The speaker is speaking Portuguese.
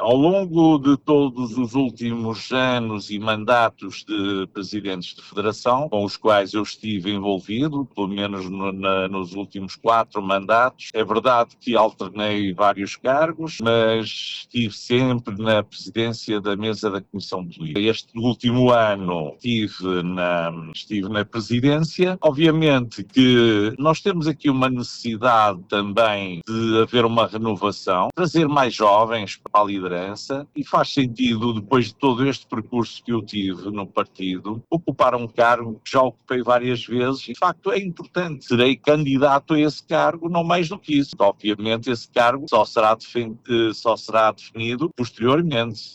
Ao longo de todos os últimos anos e mandatos de presidentes de federação, com os quais eu estive envolvido, pelo menos nos últimos 4 mandatos, é verdade que alternei vários cargos, mas estive sempre na presidência da mesa da Comissão Política. Este último ano estive na presidência. Obviamente que nós temos aqui uma necessidade também de haver uma renovação, trazer mais jovens para a liderança, e faz sentido, depois de todo este percurso que eu tive no partido, ocupar um cargo que já ocupei várias vezes e, de facto, é importante. Serei candidato a esse cargo, não mais do que isso. Obviamente, esse cargo só será definido posteriormente.